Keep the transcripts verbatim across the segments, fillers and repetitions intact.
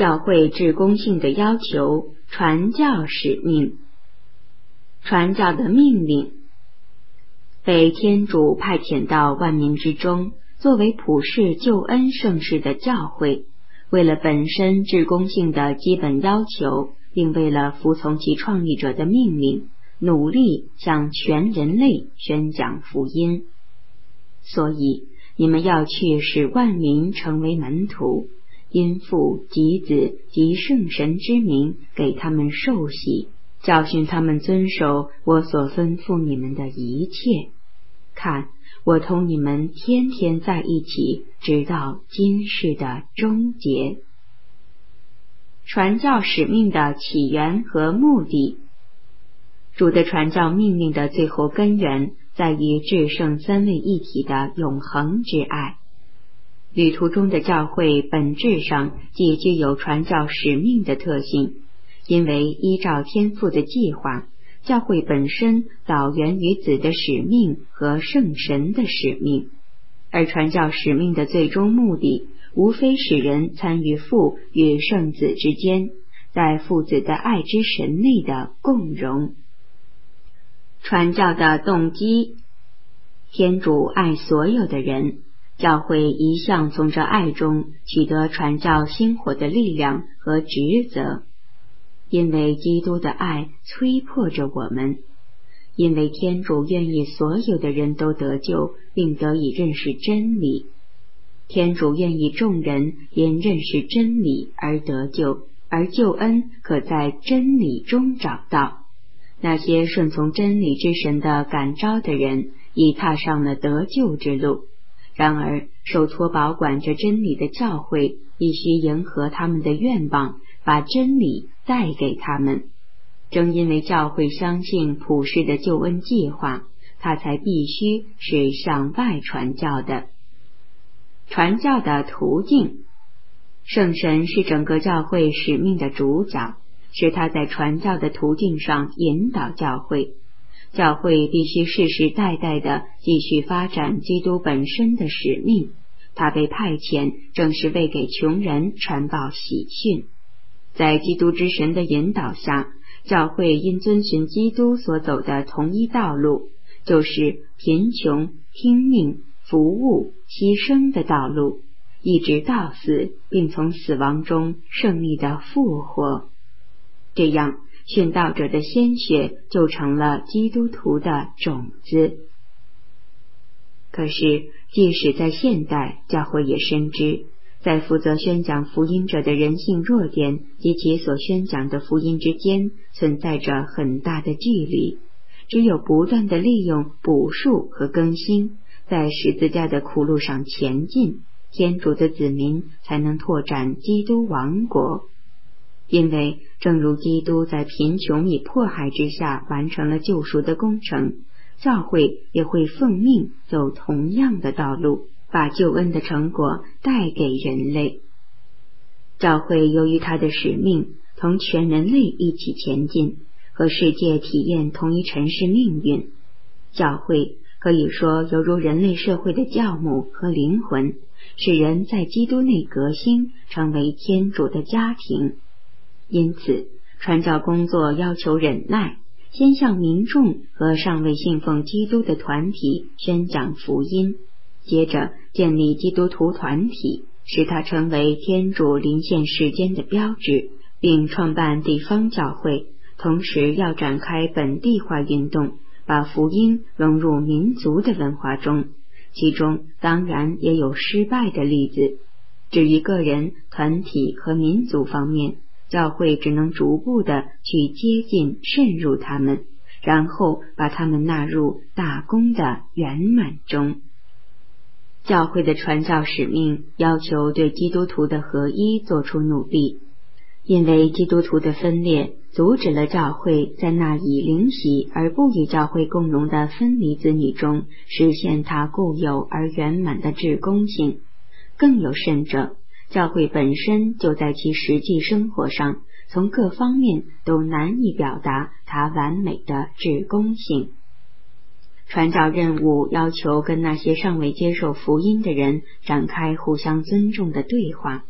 教会至公信的要求，传教使命。传教的命令，被天主派遣到万民之中，作为普世救恩盛世的教会，为了本身至公信的基本要求，并为了服从其创立者的命令，努力向全人类宣讲福音。所以你们要去使万民成为门徒，因父及子及圣神之名给他们受洗，教训他们遵守我所吩咐你们的一切。看，我同你们天天在一起，直到今世的终结。传教使命的起源和目的。主的传教命令的最后根源在于至圣三位一体的永恒之爱。旅途中的教会本质上既具有传教使命的特性，因为依照天父的计划，教会本身导源于子的使命和圣神的使命，而传教使命的最终目的无非使人参与父与圣子之间在父子的爱之神内的共融。传教的动机，天主爱所有的人，教会一向从这爱中取得传教薪火的力量和职责。因为基督的爱催迫着我们，因为天主愿意所有的人都得救，并得以认识真理。天主愿意众人因认识真理而得救，而救恩可在真理中找到。那些顺从真理之神的感召的人，已踏上了得救之路。然而，受托保管着真理的教会，必须迎合他们的愿望，把真理带给他们。正因为教会相信普世的救恩计划，它才必须是向外传教的。传教的途径，圣神是整个教会使命的主角，是他在传教的途径上引导教会。教会必须世世代代地继续发展基督本身的使命，他被派遣正是为给穷人传报喜讯。在基督之神的引导下，教会因遵循基督所走的同一道路，就是贫穷、听命、服务、牺牲的道路，一直到死，并从死亡中胜利的复活。这样，殉道者的鲜血就成了基督徒的种子。可是，即使在现代，教会也深知，在负责宣讲福音者的人性弱点及其所宣讲的福音之间存在着很大的距离。只有不断地利用补述和更新，在十字架的苦路上前进，天主的子民才能拓展基督王国。因为正如基督在贫穷与迫害之下完成了救赎的工程，教会也会奉命走同样的道路，把救恩的成果带给人类。教会由于它的使命，同全人类一起前进，和世界体验同一尘世命运。教会可以说犹如人类社会的教母和灵魂，使人在基督内革新，成为天主的家庭。因此，传教工作要求忍耐，先向民众和尚未信奉基督的团体宣讲福音，接着建立基督徒团体，使它成为天主临现世间的标志，并创办地方教会，同时要展开本地化运动，把福音融入民族的文化中，其中当然也有失败的例子。至于个人、团体和民族方面，教会只能逐步地去接近渗入他们，然后把他们纳入大功的圆满中。教会的传教使命要求对基督徒的合一做出努力，因为基督徒的分裂阻止了教会在那以灵洗而不与教会共融的分离子女中实现它固有而圆满的至公性。更有甚者，教会本身就在其实际生活上，从各方面都难以表达它完美的至公性。传教任务要求跟那些尚未接受福音的人展开互相尊重的对话，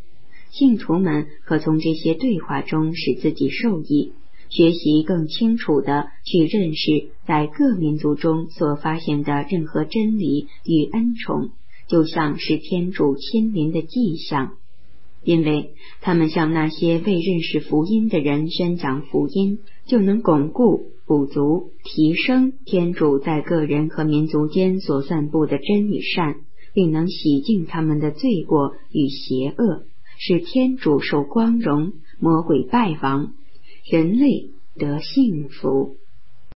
信徒们可从这些对话中使自己受益，学习更清楚地去认识在各民族中所发现的任何真理与恩宠，就像是天主亲临的迹象，因为他们向那些未认识福音的人宣讲福音，就能巩固、补足、提升天主在个人和民族间所散布的真与善，并能洗净他们的罪过与邪恶，使天主受光荣，魔鬼败亡，人类得幸福。